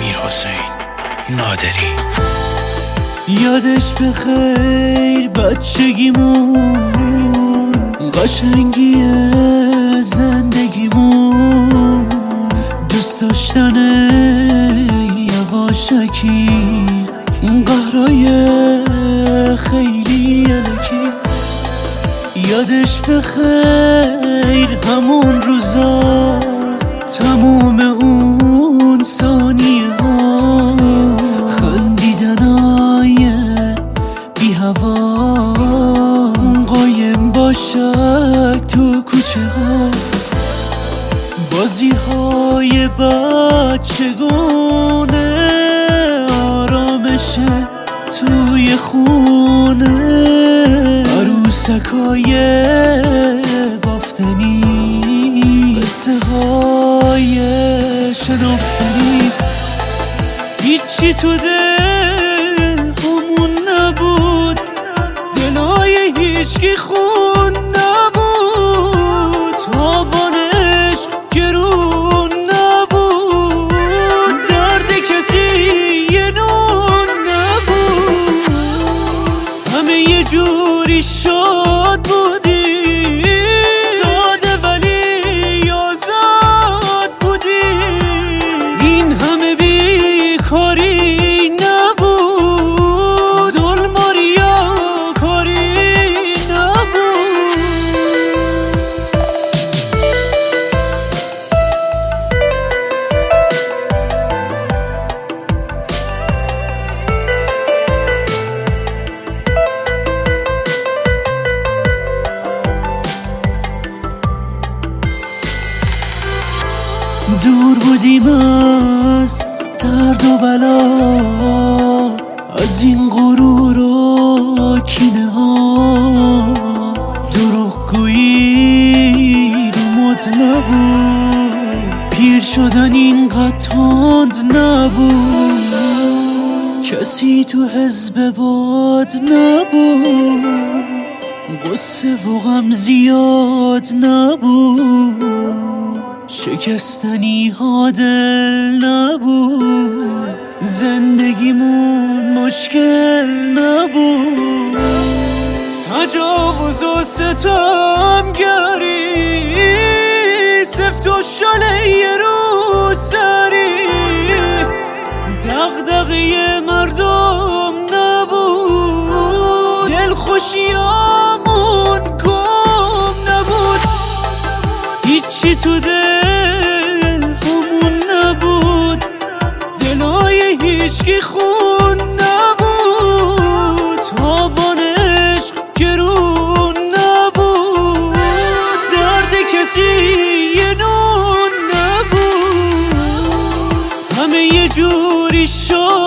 امیرحسین نادری. یادش بخیر بچگیمون، قشنگی زندگیمون، دوست داشتن یواشکی، قهرای خیلی الکی. یادش بخیر همون روزا، تموم اون ثانیه ها، خندیدنای بی هوا، قایم باشک تو کوچه ها، بازی های بچگونه، آرامش توی خونه، عروسکای بافتنی، قصه های شنافتنی. هیچی تو دل همون نبود، دلای هیچکی خون نبود، تاوان عشق گرون نبود، درد کسی یه نون نبود، همه یه جوری شاد بودی، ساده ولی آزاد بودی، این همه بیکاری نبود، ظلم و ریاکاری نبود. دور بودیم از درد و بلا، از این غرور و کینه ها، دروغگویی رو مد نبود، پیر شدن اینقدر تند نبود، کسی تو حزب باد نبود، غصه و غم زیاد نبود، شکستنی ها دل نبود، زندگیمون مشکل نبود، تجاوز و ستمگری، سفت و شاله رو سری، دغدغه مردم نبود، دلخوشیامون گم نبود، هیچی تو دل همون نبود، دلای هیچکی خون نبود، تاوان عشق گرون نبود، درد کسی یه نون نبود، همه یه جوری شد